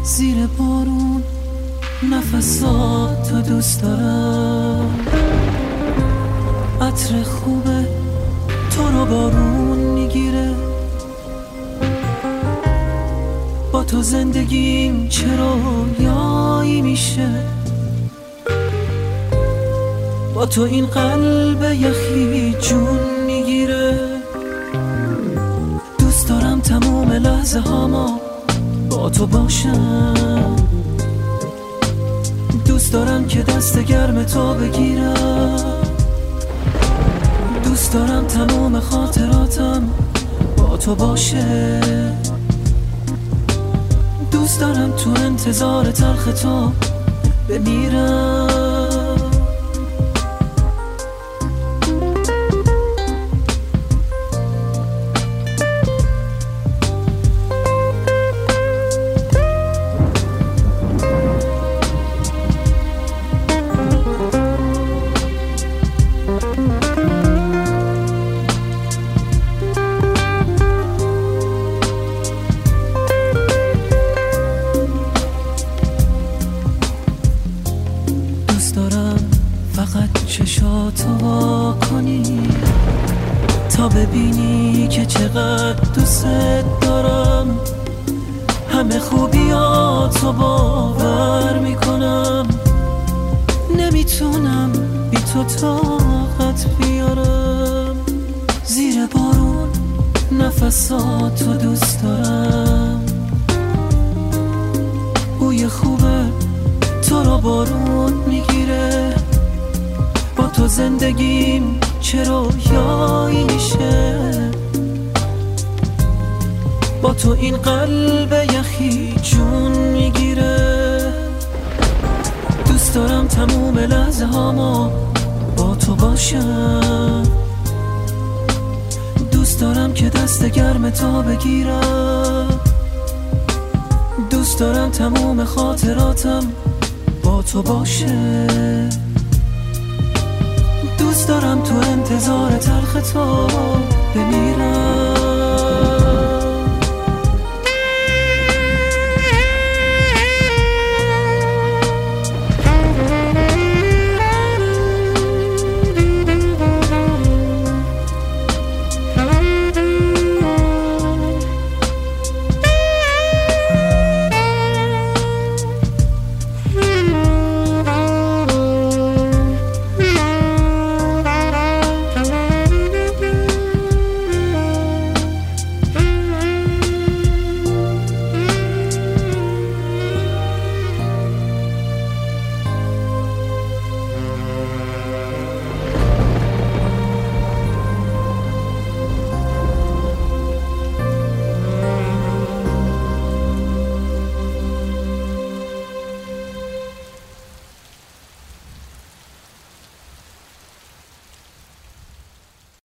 زیر بارون نفساتو دوست دارم، عطر خوبه تو رو بارون میگیره، با تو زندگیم چرا یایی میشه، با تو این قلب یخی جون میگیره. دوست دارم تموم لحظه هاما با تو باشم، دوست دارم که دست گرم تو بگیرم، دوست دارم تموم خاطراتم با تو باشه، دوست دارم تو انتظار تلخ تو بمیرم. دوست دارم فقط چشاتو وا کنی تا ببینی که چقدر دوست دارم، همه خوبیاتو باور میکنم، نمیتونم بی تو طاقت بیارم. زیر بارون نفساتو دوست دارم، بوی خوبه تو رو بارون میگیره، با تو زندگیم چرا یایی میشه، با تو این قلب یخی جون میگیره. دوست دارم تموم لحظه هاما با تو باشم، دوست دارم که دست گرم تو بگیرم، دوست دارم تموم خاطراتم با تو باشه، دوست دارم تو انتظار تلخ تو بمیرم.